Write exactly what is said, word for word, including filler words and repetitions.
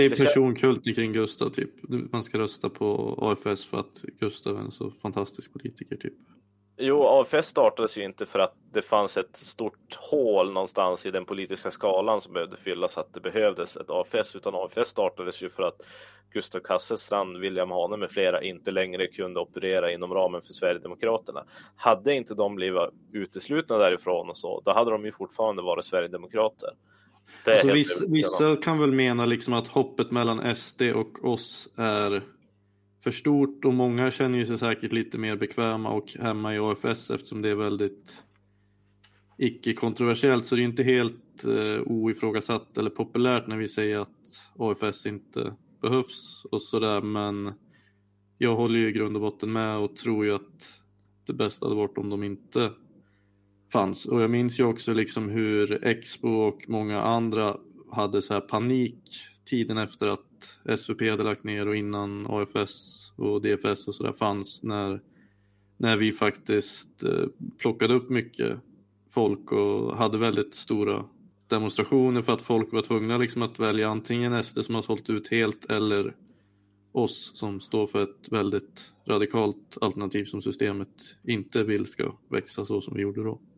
Det är personkult kring Gustav typ. Man ska rösta på A F S för att Gustav är en så fantastisk politiker typ. Jo, A F S startades ju inte för att det fanns ett stort hål någonstans i den politiska skalan som behövde fyllas, att det behövdes ett A F S, utan A F S startades ju för att Gustav Kasselstrand, William Hane med flera inte längre kunde operera inom ramen för Sverigedemokraterna. Hade inte de blivit uteslutna därifrån och så, då hade de ju fortfarande varit Sverigedemokrater. Alltså, vissa, vissa kan väl mena liksom att hoppet mellan S D och oss är för stort, och många känner ju sig säkert lite mer bekväma och hemma i A F S eftersom det är väldigt icke-kontroversiellt, så det är inte helt eh, oifrågasatt eller populärt när vi säger att A F S inte behövs och sådär, men jag håller ju i grund och botten med och tror ju att det bästa hade varit om de inte fanns. Och jag minns ju också liksom hur Expo och många andra hade så här panik tiden efter att S V P hade lagt ner och innan A F S och D F S och sådär fanns, när, när vi faktiskt eh, plockade upp mycket folk och hade väldigt stora demonstrationer för att folk var tvungna liksom att välja antingen S D som har sålt ut helt eller oss som står för ett väldigt radikalt alternativ som systemet inte vill ska växa så som vi gjorde då.